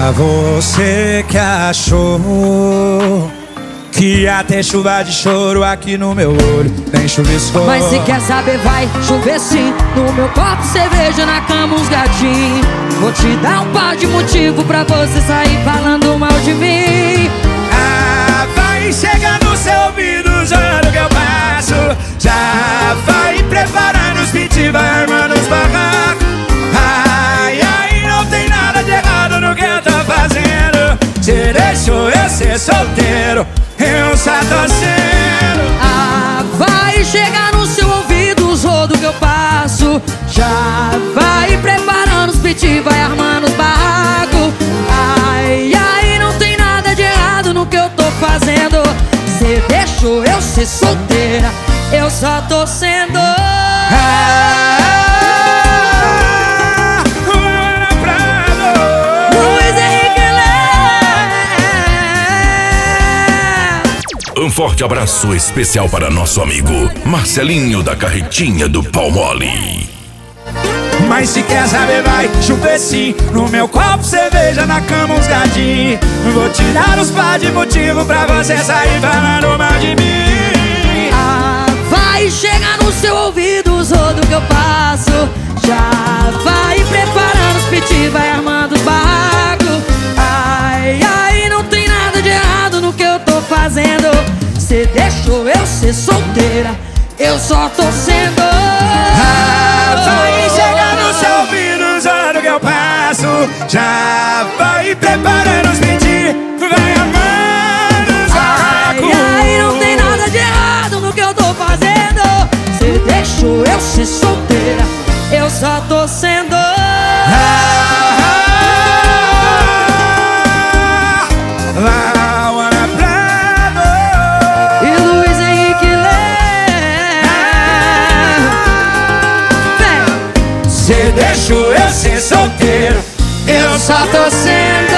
Você que achou que ia ter chuva de choro aqui no meu olho, nem chuviscou. Mas se quer saber vai chover sim. No meu copo cerveja, na cama uns gatinhos. Vou te dar um par de motivo pra você sair falando mal de mim. Ah, vai chegar no seu ouvido usando o que eu passo. Já vai preparando os beats, vai armando os barracos. Ai, ai, não tem nada de errado no que eu tô fazendo. Você deixou eu ser solteiro, eu só tô sendo. Ah, vai chegar no seu ouvido os rodos que eu passo. Já vai preparando os beats, vai armando os barracos. Ai, ai, não tem nada de errado no que eu tô fazendo. Você deixou eu ser solteira, eu só tô sendo. Um forte abraço especial para nosso amigo Marcelinho da Carretinha do Pau Mole. Mas se quer saber vai chover sim. No meu copo cerveja, na cama uns gatinhos. Vou te dar uns par de motivo pra você sair falando mal de mim. Ah, vai chegar no seu ouvido os rodos que eu passo. Já vai preparando os piti, vai armando os barracos. Ai, ai, não tem nada de errado no que eu tô fazendo. Você deixou eu ser solteira, eu só tô sendo. Ah, vai chegar no seu ouvido usando o que eu passo. Já vai preparando os beats, vai amando os barracos. Ai, ai, não tem nada de errado no que eu tô fazendo. Você deixou eu ser solteira, eu só tô sendo. Você deixou eu ser solteiro, eu só tô sendo.